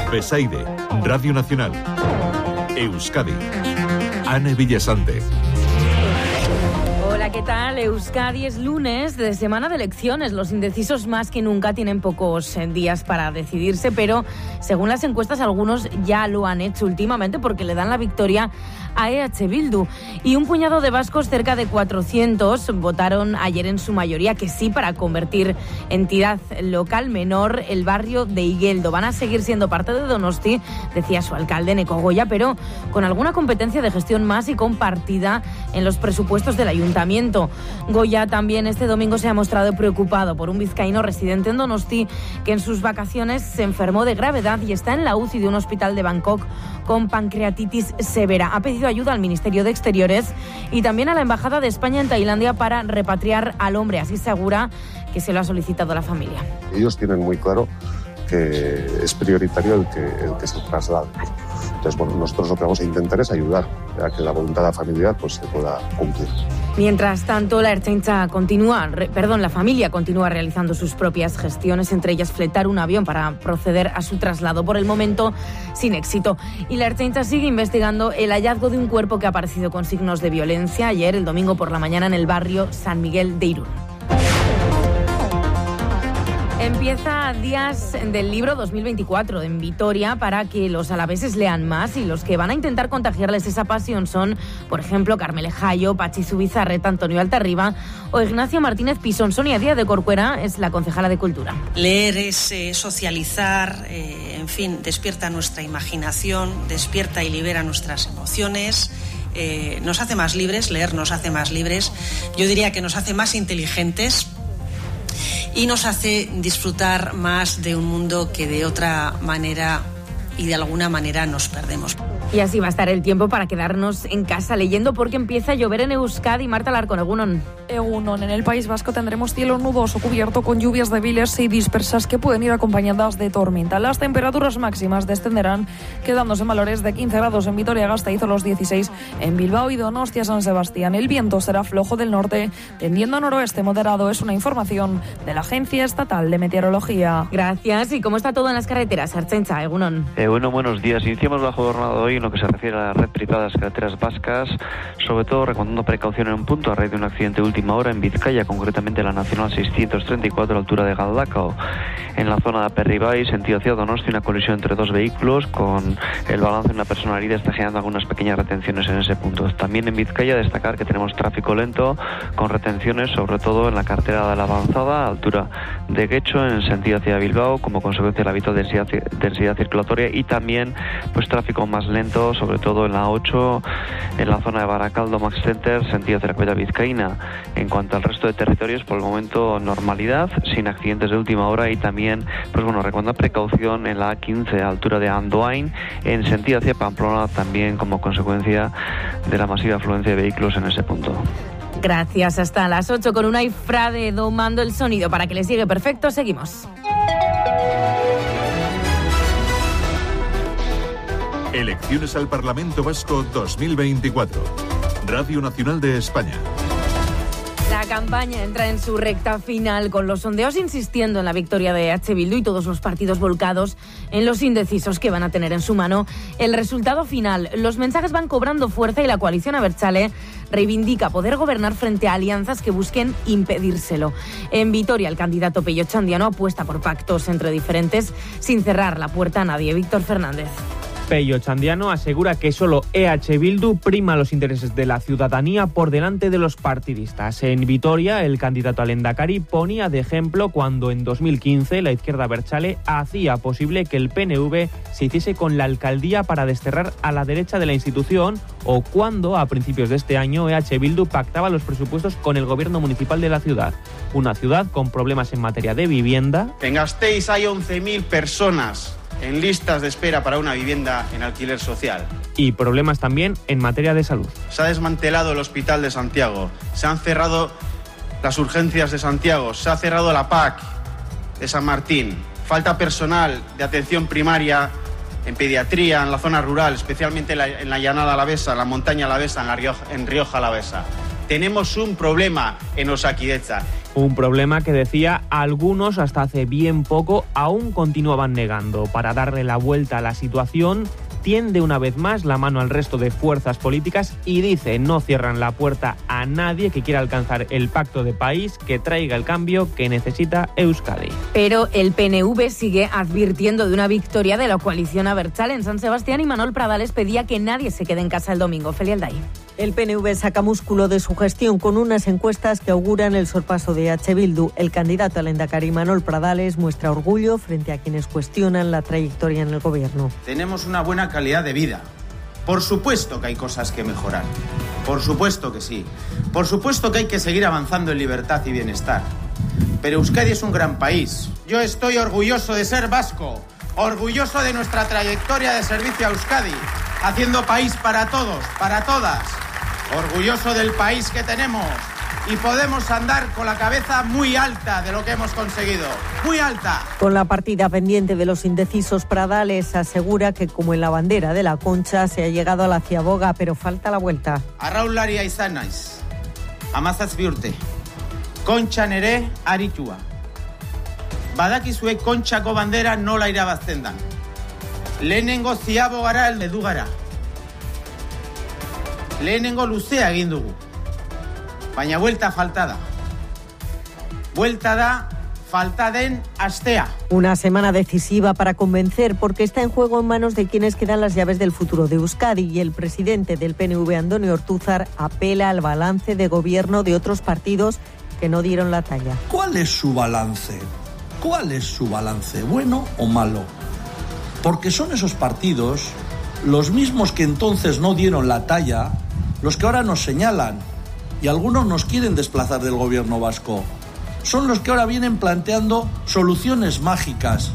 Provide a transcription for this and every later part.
Besaide, Radio Nacional. Euskadi. Ane Villasante. Hola, ¿qué tal? Euskadi, es lunes de semana de elecciones. Los indecisos más que nunca tienen pocos días para decidirse, pero según las encuestas algunos ya lo han hecho últimamente porque le dan la victoria a EH Bildu. Y un puñado de vascos, cerca de 400, votaron ayer en su mayoría que sí para convertir entidad local menor el barrio de Igueldo. Van a seguir siendo parte de Donosti, decía su alcalde Neko Goya, pero con alguna competencia de gestión más y compartida en los presupuestos del ayuntamiento. Goya también este domingo se ha mostrado preocupado por un vizcaíno residente en Donosti que en sus vacaciones se enfermó de gravedad y está en la UCI de un hospital de Bangkok con pancreatitis severa. Ha pedido ayuda al Ministerio de Exteriores y también a la Embajada de España en Tailandia para repatriar al hombre. Así asegura que se lo ha solicitado la familia. Ellos tienen muy claro que es prioritario el que se traslade. Entonces, bueno, nosotros lo que vamos a intentar es ayudar a que la voluntad de la familia pues, se pueda cumplir. Mientras tanto, la familia continúa realizando sus propias gestiones, entre ellas fletar un avión para proceder a su traslado. Por el momento, sin éxito. Y la Ertzaintza sigue investigando el hallazgo de un cuerpo que ha aparecido con signos de violencia ayer, el domingo por la mañana, en el barrio San Miguel de Irún. Empieza Días del Libro 2024 en Vitoria para que los alaveses lean más, y los que van a intentar contagiarles esa pasión son, por ejemplo, Carmele Jayo, Patxi Zubizarreta, Antonio Altarriba o Ignacio Martínez Pisón. Sonia Díaz de Corcuera es la concejala de Cultura. Leer es socializar, en fin, despierta nuestra imaginación, despierta y libera nuestras emociones. Nos hace más libres, leer nos hace más libres. Yo diría que nos hace más inteligentes y nos hace disfrutar más de un mundo que de otra manera y de alguna manera nos perdemos. Y así va a estar el tiempo para quedarnos en casa leyendo, porque empieza a llover en Euskadi. Marta Larcón, Egunon. Egunon, en el País Vasco tendremos cielo nuboso cubierto con lluvias débiles y dispersas que pueden ir acompañadas de tormenta. Las temperaturas máximas descenderán, quedándose en valores de 15 grados en Vitoria-Gasteiz o los 16 en Bilbao y Donostia-San Sebastián. El viento será flojo del norte, tendiendo a noroeste moderado. Es una información de la Agencia Estatal de Meteorología. Gracias. ¿Y cómo está todo en las carreteras? Ertzaintza, Egunon. Bueno, buenos días. Iniciamos la jornada de hoy en lo que se refiere a la red privada de las carreteras vascas, sobre todo recomendando precaución en un punto a raíz de un accidente de última hora en Vizcaya, concretamente la Nacional 634 a la altura de Galdakao. En la zona de Aperribai, sentido hacia Donosti, una colisión entre dos vehículos con el balance de una persona herida está generando algunas pequeñas retenciones en ese punto. También en Vizcaya destacar que tenemos tráfico lento con retenciones sobre todo en la carretera de la Avanzada, a altura de Guecho, en sentido hacia Bilbao, como consecuencia de la habitual densidad circulatoria, y también pues tráfico más lento sobre todo en la 8 en la zona de Baracaldo Max Center, sentido hacia la capital vizcaína. En cuanto al resto de territorios, por el momento normalidad, sin accidentes de última hora, y también pues bueno, recomendar precaución en la A15 a altura de Andoain en sentido hacia Pamplona, también como consecuencia de la masiva afluencia de vehículos en ese punto. Gracias. Hasta las 8 con Unai Frade domando el sonido para que les llegue perfecto. Seguimos. Elecciones al Parlamento Vasco 2024. Radio Nacional de España. La campaña entra en su recta final, con los sondeos insistiendo en la victoria de EH Bildu y todos los partidos volcados en los indecisos que van a tener en su mano el resultado final. Los mensajes van cobrando fuerza y la coalición abertzale reivindica poder gobernar frente a alianzas que busquen impedírselo. En Vitoria, el candidato Pello Txandiano apuesta por pactos entre diferentes sin cerrar la puerta a nadie. Víctor Fernández. Pello Txandiano asegura que solo EH Bildu prima los intereses de la ciudadanía por delante de los partidistas. En Vitoria, el candidato al Endacari ponía de ejemplo cuando en 2015 la izquierda abertzale hacía posible que el PNV se hiciese con la alcaldía para desterrar a la derecha de la institución, o cuando a principios de este año EH Bildu pactaba los presupuestos con el gobierno municipal de la ciudad. Una ciudad con problemas en materia de vivienda. En Gasteiz hay 11.000 personas en listas de espera para una vivienda en alquiler social. Y problemas también en materia de salud. Se ha desmantelado el Hospital de Santiago, se han cerrado las urgencias de Santiago, se ha cerrado la PAC de San Martín. Falta personal de atención primaria en pediatría, en la zona rural, especialmente en la llanada alavesa, en la montaña alavesa, en Rioja alavesa. Tenemos un problema en Osakidetza Un problema que, decía, algunos hasta hace bien poco aún continuaban negando. Para darle la vuelta a la situación, tiende una vez más la mano al resto de fuerzas políticas y dice no cierran la puerta a nadie que quiera alcanzar el pacto de país que traiga el cambio que necesita Euskadi. Pero el PNV sigue advirtiendo de una victoria de la coalición Abertzale en San Sebastián y Manuel Pradales pedía que nadie se quede en casa el domingo. Feli Alday. El PNV saca músculo de su gestión con unas encuestas que auguran el sorpaso de H. Bildu. El candidato al Lehendakari Manuel Pradales muestra orgullo frente a quienes cuestionan la trayectoria en el gobierno. Tenemos una buena calidad de vida. Por supuesto que hay cosas que mejorar. Por supuesto que sí. Por supuesto que hay que seguir avanzando en libertad y bienestar. Pero Euskadi es un gran país. Yo estoy orgulloso de ser vasco. Orgulloso de nuestra trayectoria de servicio a Euskadi. Haciendo país para todos, para todas. Orgulloso del país que tenemos y podemos andar con la cabeza muy alta de lo que hemos conseguido, muy alta. Con la partida pendiente de los indecisos, Pradales asegura que como en la bandera de la Concha se ha llegado a la ciaboga, pero falta la vuelta. Arraularia izan naiz, amazazpi urte, Kontxan ere aritua. Badakizue Kontxako bandera nola irabazten dan. Lehenengo ziabogara heldu gara. Lehenengo luzea egin dugu. Baina vuelta falta da. Vuelta da falta den astea. Una semana decisiva para convencer porque está en juego en manos de quienes quedan las llaves del futuro de Euskadi y el presidente del PNV, Andoni Ortuzar, apela al balance de gobierno de otros partidos que no dieron la talla. ¿Cuál es su balance? ¿Cuál es su balance? ¿Bueno o malo? Porque son esos partidos, los mismos que entonces no dieron la talla, los que ahora nos señalan y algunos nos quieren desplazar del gobierno vasco. Son los que ahora vienen planteando soluciones mágicas.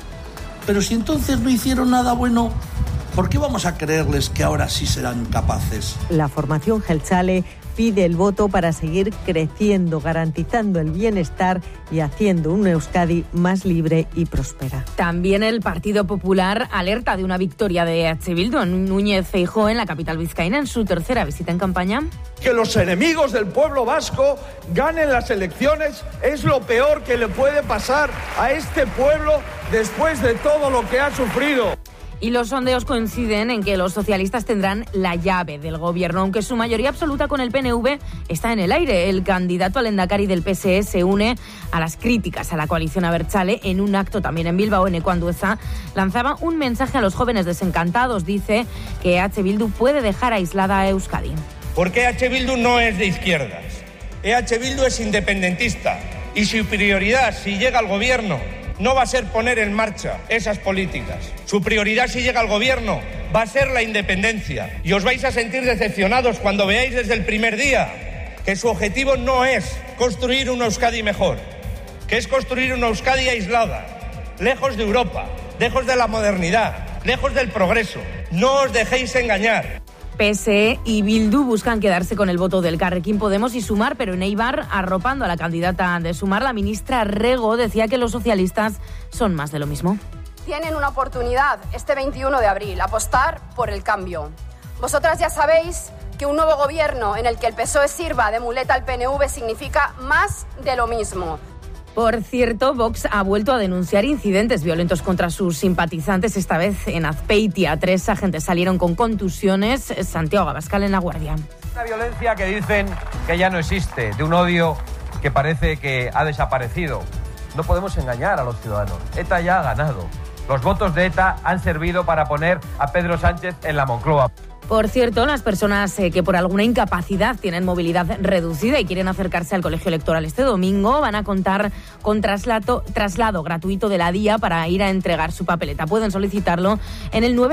Pero si entonces no hicieron nada bueno, ¿por qué vamos a creerles que ahora sí serán capaces? La formación Jeltzale pide el voto para seguir creciendo, garantizando el bienestar y haciendo una Euskadi más libre y próspera. También el Partido Popular alerta de una victoria de H. Bildu en Núñez Feijóo en la capital vizcaína en su tercera visita en campaña. Que los enemigos del pueblo vasco ganen las elecciones es lo peor que le puede pasar a este pueblo después de todo lo que ha sufrido. Y los sondeos coinciden en que los socialistas tendrán la llave del gobierno, aunque su mayoría absoluta con el PNV está en el aire. El candidato al Lehendakari del PSE se une a las críticas a la coalición Abertzale en un acto también en Bilbao. Eneco Andueza lanzaba un mensaje a los jóvenes desencantados. Dice que H. Bildu puede dejar aislada a Euskadi. Porque H. Bildu no es de izquierdas. H. Bildu es independentista y su prioridad, si llega al gobierno, no va a ser poner en marcha esas políticas. Su prioridad, si llega al gobierno, va a ser la independencia. Y os vais a sentir decepcionados cuando veáis desde el primer día que su objetivo no es construir una Euskadi mejor, que es construir una Euskadi aislada, lejos de Europa, lejos de la modernidad, lejos del progreso. No os dejéis engañar. PSE y Bildu buscan quedarse con el voto del Elkarrekin Podemos y Sumar, pero en Eibar, arropando a la candidata de Sumar, la ministra Rego decía que los socialistas son más de lo mismo. Tienen una oportunidad este 21 de abril, apostar por el cambio. Vosotras ya sabéis que un nuevo gobierno en el que el PSOE sirva de muleta al PNV significa más de lo mismo. Por cierto, Vox ha vuelto a denunciar incidentes violentos contra sus simpatizantes, esta vez en Azpeitia. 3 agentes salieron con contusiones. Santiago Abascal en La Guardia. Una violencia que dicen que ya no existe, de un odio que parece que ha desaparecido. No podemos engañar a los ciudadanos. ETA ya ha ganado. Los votos de ETA han servido para poner a Pedro Sánchez en la Moncloa. Por cierto, las personas que por alguna incapacidad tienen movilidad reducida y quieren acercarse al colegio electoral este domingo van a contar con traslado gratuito de la DIA para ir a entregar su papeleta. Pueden solicitarlo en el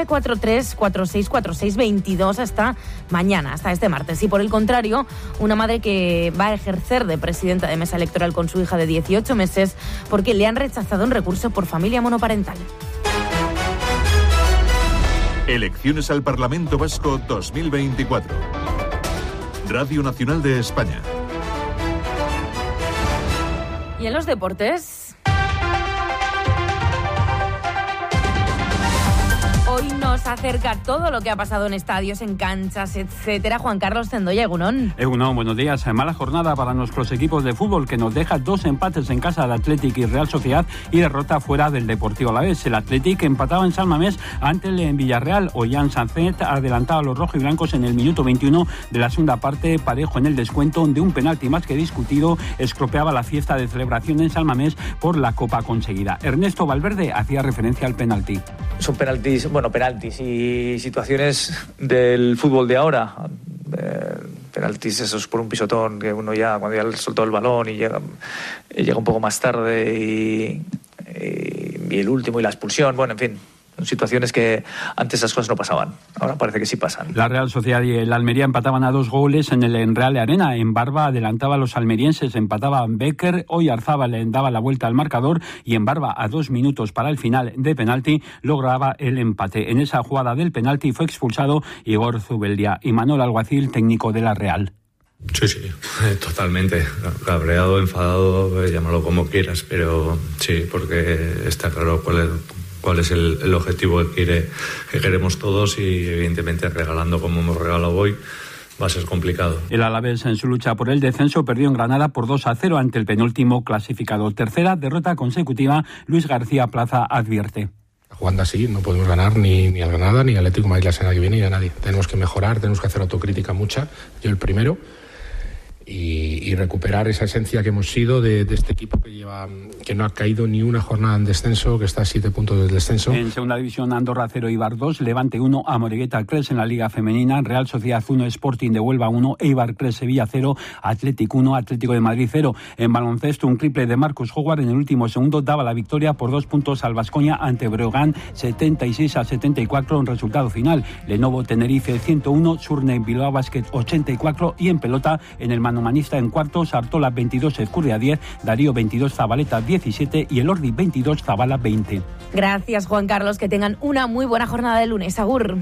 943-464622 hasta mañana, hasta este martes. Y por el contrario, una madre que va a ejercer de presidenta de mesa electoral con su hija de 18 meses porque le han rechazado un recurso por familia monoparental. Elecciones al Parlamento Vasco 2024. Radio Nacional de España. ¿Y en los deportes? Hoy nos acerca todo lo que ha pasado en estadios, en canchas, etcétera. Juan Carlos Zendoya, Egunon. Egunon, buenos días. Mala jornada para nuestros equipos de fútbol, que nos deja 2 empates en casa del Athletic y Real Sociedad y derrota fuera del Deportivo Alavés. El Athletic empataba en San Mamés ante el Villarreal. Ollán Sanzet adelantaba a los rojiblancos en el minuto 21 de la segunda parte. Parejo en el descuento de un penalti más que discutido estropeaba la fiesta de celebración en San Mamés por la copa conseguida. Ernesto Valverde hacía referencia al penalti. Son penaltis y situaciones del fútbol de ahora. Penaltis esos por un pisotón que uno ya, cuando ya soltó el balón y llega un poco más tarde y el último y la expulsión, en fin. Son situaciones que antes esas cosas no pasaban, ahora parece que sí pasan. La Real Sociedad y el Almería empataban a 2 goles en el Enreal Arena. En Barba adelantaba a los almerienses, empataban Becker, Oyarzábal le daba la vuelta al marcador y en Barba, a 2 minutos para el final de penalti, lograba el empate. En esa jugada del penalti fue expulsado Igor Zubeldia y Manuel Alguacil, técnico de la Real. Sí, totalmente. Cabreado, enfadado, llámalo como quieras, pero sí, porque está claro cuál es el objetivo que queremos todos y evidentemente regalando como hemos regalado hoy va a ser complicado. El Alavés en su lucha por el descenso perdió en Granada por 2-0 ante el penúltimo clasificado. Tercera derrota consecutiva, Luis García Plaza advierte. Jugando así no podemos ganar ni al Granada ni al Atlético de Madrid la semana que viene ni a nadie. Tenemos que mejorar, tenemos que hacer autocrítica mucha, yo el primero. Y recuperar esa esencia que hemos sido de este equipo que no ha caído ni una jornada en descenso, que está a 7 puntos del descenso. En segunda división, Andorra 0, Eibar 2, Levante 1, Amorebieta 3 en la Liga Femenina, Real Sociedad 1, Sporting de Huelva 1, Eibar 3, Sevilla 0, Athletic 1, Atlético de Madrid 0. En baloncesto, un triple de Marcus Howard en el último segundo daba la victoria por 2 puntos al Baskonia ante Breogán, 76-74 en resultado final. Lenovo Tenerife 101, Surne Bilbao Basket 84 y en pelota en el manomanista en cuartos, Artola 22, Ezcurdia 10, Darío 22, Zabaleta 17 y Elordi 22, Zabala 20. Gracias, Juan Carlos, que tengan una muy buena jornada de lunes. Agur.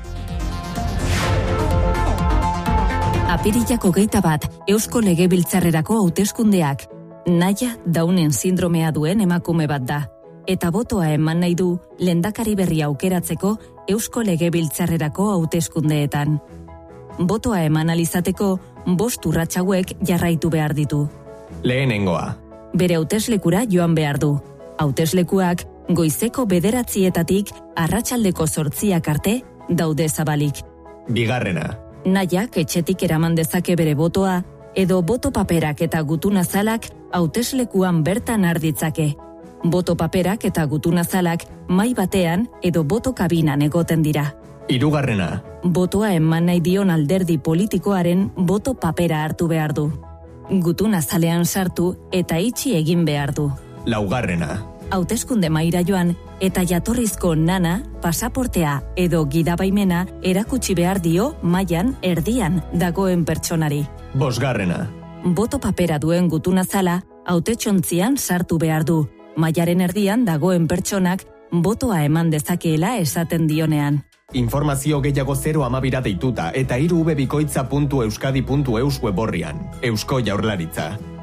Apirilak 21, Eusko Legebiltzarrerako hauteskundeak. Naia Downen sindromea duen emakume bat da. Eta botoa eman nahi du lehendakari berria aukeratzeko Eusko Legebiltzarrerako hauteskundeetan. Botoa eman alizateko 5 urrats hauek jarraitu behar ditu. Lehenengoa. Bere hauteslekura joan behar du. Hauteslekuak goizeko 9:00 arratsaldeko 8:00 arte daude zabalik. Bigarrena. Nahiak etxetik eraman dezake bere botoa edo boto paperak eta gutunazalak hauteslekuan bertan har ditzake. Boto paperak eta gutunazalak mahai batean edo boto kabinan egoten dira. Hirugarrena. Botoa eman nahi dion alderdi politikoaren boto papera hartu behar du. Gutunazalean sartu eta itxi egin behar du. Laugarrena. Hauteskunde mahaira joan eta jatorrizko nana, pasaportea edo gidabaimena erakutsi behar dio mailan erdian dagoen pertsonari. Bosgarrena. Boto papera duen gutunazala hautetsontzian sartu behar du. Mailaren erdian dagoen pertsonak botoa eman dezakeela esaten dionean. Informazio gehiago 012 deituta eta 3vbikoitza.euskadi.eus weborrian. Eusko Jaurlaritza.